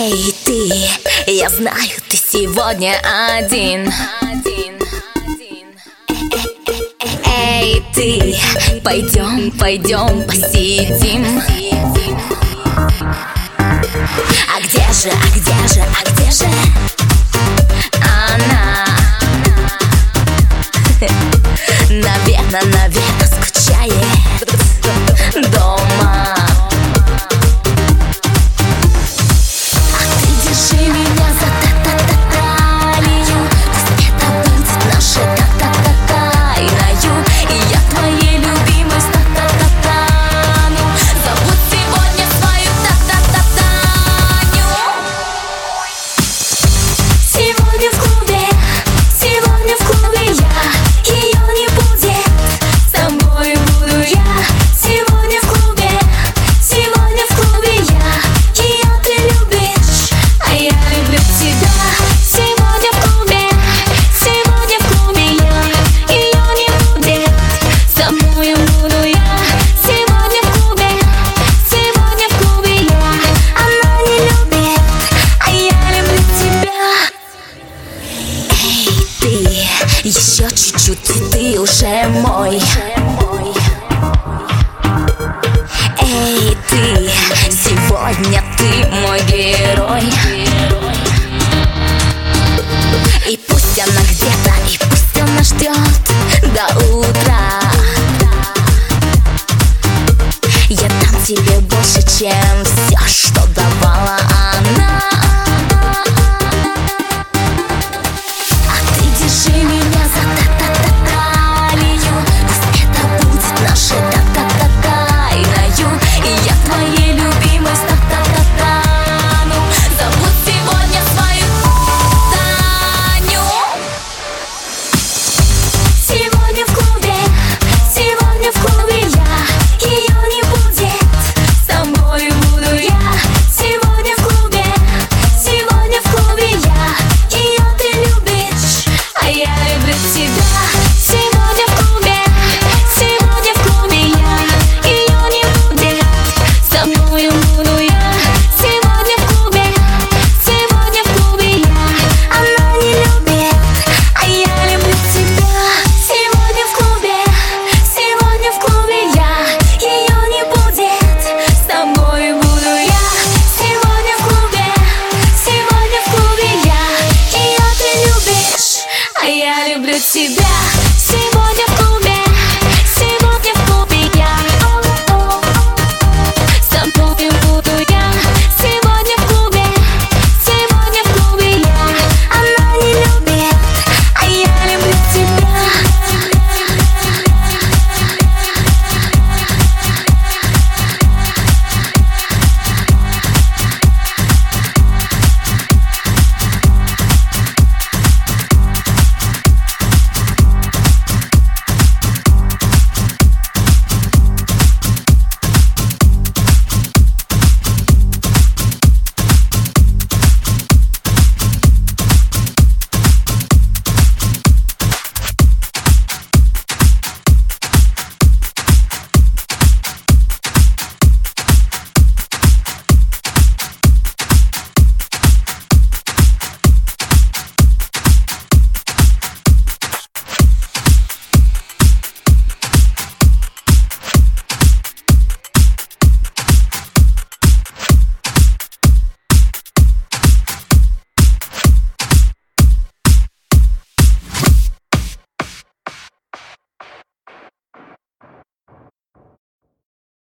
Эй, ты, я знаю, ты сегодня один. Эй, ты, пойдем посидим. А где же она? Наверно, скучает дома. А ты держи меня за талию, пусть это будет наше тайною. И я твоей любимой стану. Забудь сегодня свою Таню. Сегодня в клубе я, ее не будет, с тобой буду я. Сегодня в клубе я, ее ты любишь, а я люблю тебя. Сегодня в клубе я, ее не будет, с тобой буду я. Сегодня в клубе я, она не любит, а я люблю тебя. Эй, ты, еще чуть-чуть, и ты уже мой. Эй, ты, сегодня ты мой герой. И пусть она где-то, и пусть она ждет до утра. Я дам тебе больше, чем все.